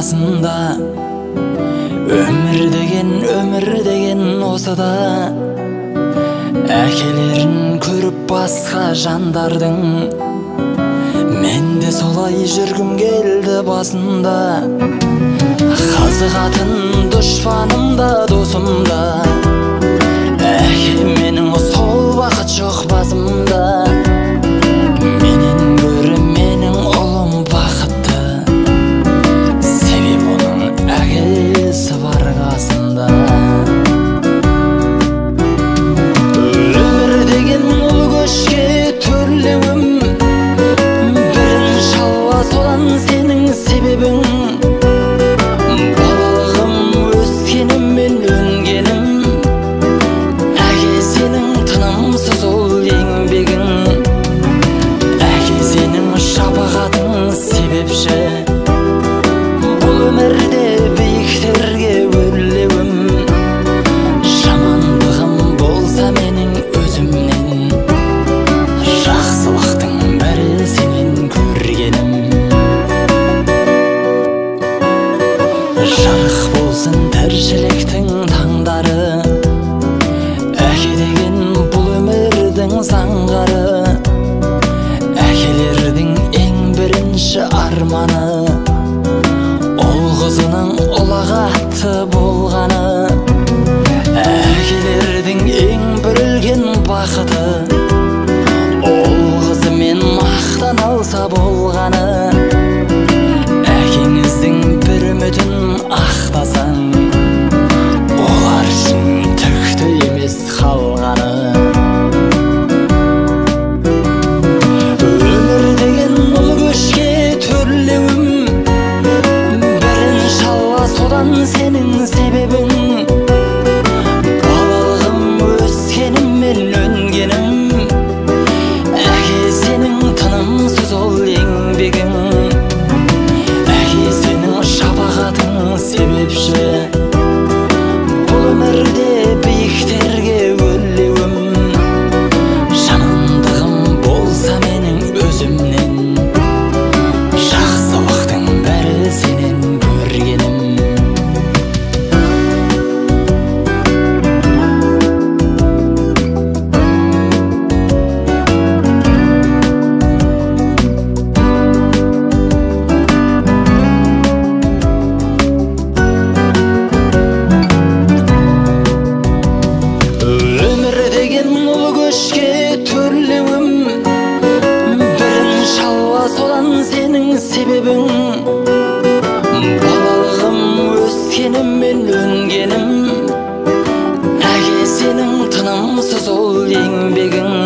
басында. Өмір деген осы да, әкелерін көріп басқа жандардың. Мен де солай жүргім келді басында, қазығатын дұшпаным да досым да. Әке менің сол бақыт жоқ басымда, менен гөрі менің ұлым бақытты, себебі оның әкесі бар қасында. Өмір деген ұл көшке төрлеуім, бірінші алла содан сенің себебің. Балалығым өскенім мен өнгенім, әке сенің тынымсыз ол еңбегің. Әке сенің шапағатың себепші, бұл өмірде биіктерге өрлеуім. Жамандығым болса менің өзімнен, жақсылықтың бәрі сенен көргенім. Жарық болсын тіршіліктің таңдары, әке деген бұл өмірдің заңғары. Әкелердің ең бірінші арманы, ол қызының ұлағатты болғаны. Әкелердің ең бір үлкен бақыты, ол қызымен мақтан алса болғаны. Әкеңіздің бір үмітін ақтасаң, олар үшін түкті емес қалғаны. Өмір деген ұл көшке төрлеуім, бірінші алла содан сенің себебің. Балалығым өскенім мен өнгенім, әке сенің тынымсыз ол еңбегің. Әке сенің шапағатың себепші, бұл өмірде биіктерге өрлеуім. Жамандығым болса менің өзімнен, жақсылықтың бәрі сенен көргенім. Өмір деген ұл көшке төрлеуім, бірінші алла содан сенің себебің. Балалығым өскенім мен өнгенім, әке сенің тынымсыз ол еңбегің.